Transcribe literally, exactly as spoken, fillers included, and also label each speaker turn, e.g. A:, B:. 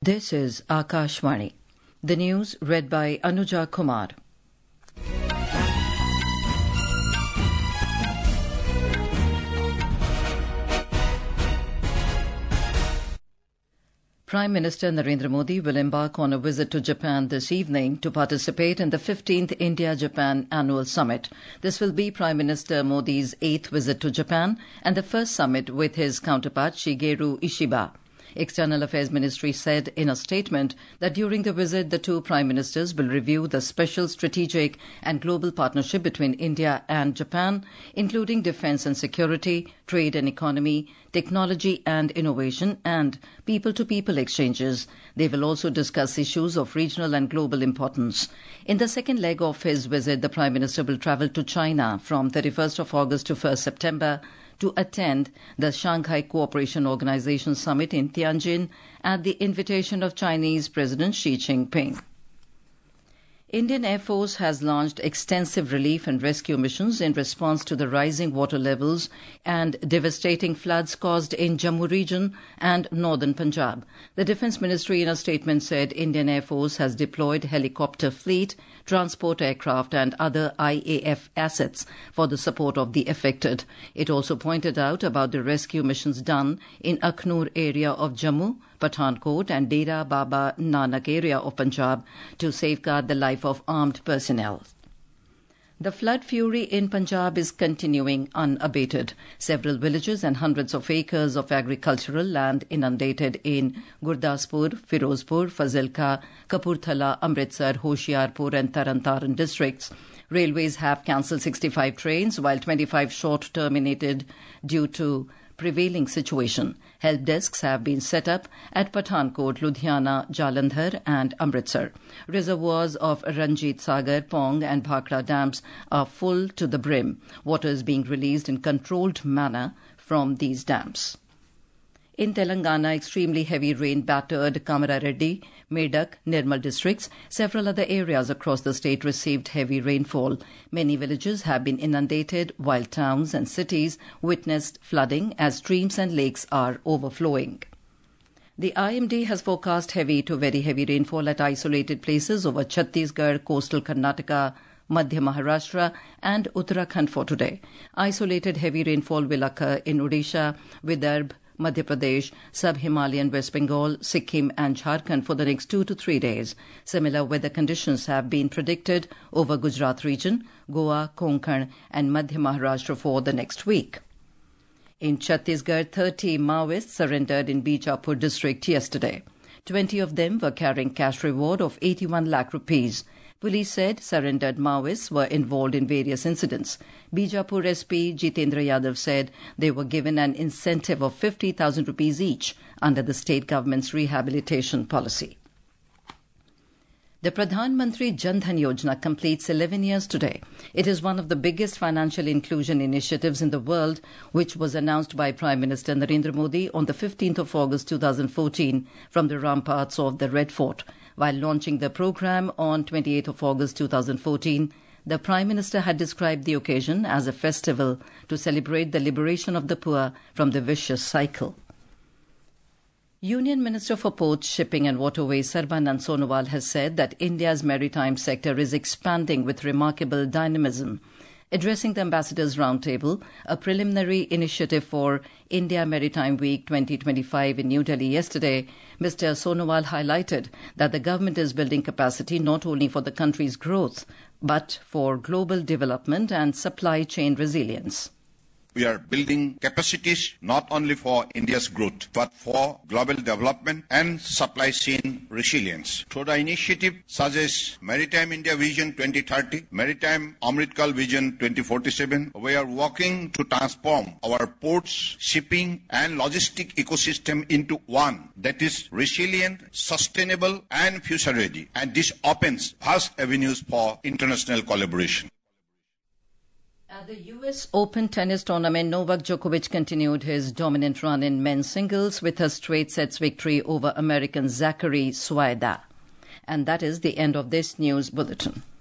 A: This is Akashvani. The news read by Anuja Kumar. Prime Minister Narendra Modi will embark on a visit to Japan this evening to participate in the fifteenth India-Japan Annual Summit. This will be Prime Minister Modi's eighth visit to Japan and the first summit with his counterpart Shigeru Ishiba. External Affairs Ministry said in a statement that during the visit, the two prime ministers will review the special strategic and global partnership between India and Japan, including defence and security, trade and economy, technology and innovation, and people-to-people exchanges. They will also discuss issues of regional and global importance. In the second leg of his visit, the Prime Minister will travel to China from thirty-first of August to first of September to attend the Shanghai Cooperation Organization Summit in Tianjin at the invitation of Chinese President Xi Jinping. Indian Air Force has launched extensive relief and rescue missions in response to the rising water levels and devastating floods caused in Jammu region and northern Punjab. The Defence Ministry in a statement said Indian Air Force has deployed helicopter fleet, transport aircraft and other I A F assets for the support of the affected. It also pointed out about the rescue missions done in Akhnur area of Jammu, Pathankot and Dera Baba Nanak area of Punjab to safeguard the life of armed personnel. The flood fury in Punjab is continuing unabated. Several villages and hundreds of acres of agricultural land inundated in Gurdaspur, Firozpur, Fazilka, Kapurthala, Amritsar, Hoshiarpur and Tarantaran districts. Railways have cancelled sixty-five trains while twenty-five short terminated due to prevailing situation. Help desks have been set up at Pathankot, Ludhiana, Jalandhar and Amritsar. Reservoirs of Ranjit Sagar, Pong and Bhakra dams are full to the brim. Water is being released in controlled manner from these dams. In Telangana, extremely heavy rain battered Kamareddy, Medak, Nirmal districts. Several other areas across the state received heavy rainfall. Many villages have been inundated, while towns and cities witnessed flooding as streams and lakes are overflowing. The I M D has forecast heavy to very heavy rainfall at isolated places over Chhattisgarh, coastal Karnataka, Madhya Maharashtra and Uttarakhand for today. Isolated heavy rainfall will occur in Odisha, Vidarbha, Madhya Pradesh, Sub-Himalayan West Bengal, Sikkim and Jharkhand for the next two to three days. Similar weather conditions have been predicted over Gujarat region, Goa, Konkan and Madhya Maharashtra for the next week. In Chhattisgarh, thirty Maoists surrendered in Bijapur district yesterday. twenty of them were carrying cash reward of eighty-one lakh rupees. Police said surrendered Maoists were involved in various incidents. Bijapur S P Jitendra Yadav said they were given an incentive of fifty thousand rupees each under the state government's rehabilitation policy. The Pradhan Mantri Jan Dhan Yojana completes eleven years today. It is one of the biggest financial inclusion initiatives in the world, which was announced by Prime Minister Narendra Modi on the fifteenth of August two thousand fourteen from the ramparts of the Red Fort. While launching the program on twenty-eighth of August two thousand fourteen, the Prime Minister had described the occasion as a festival to celebrate the liberation of the poor from the vicious cycle. Union Minister for Ports, Shipping and Waterways Sarbanand Sonowal has said that India's maritime sector is expanding with remarkable dynamism. Addressing the Ambassadors' Roundtable, a preliminary initiative for India Maritime Week twenty twenty-five in New Delhi yesterday, Mister Sonowal highlighted that the government is building capacity not only for the country's growth, but for global development and supply chain resilience.
B: We are building capacities not only for India's growth, but for global development and supply chain resilience. Through the initiative such as Maritime India Vision twenty thirty, Maritime Amritkal Vision twenty forty-seven, we are working to transform our ports, shipping and logistic ecosystem into one that is resilient, sustainable and future ready. And this opens vast avenues for international collaboration.
A: At the U S Open tennis tournament, Novak Djokovic continued his dominant run in men's singles with a straight sets victory over American Zachary Suaida. And that is the end of this news bulletin.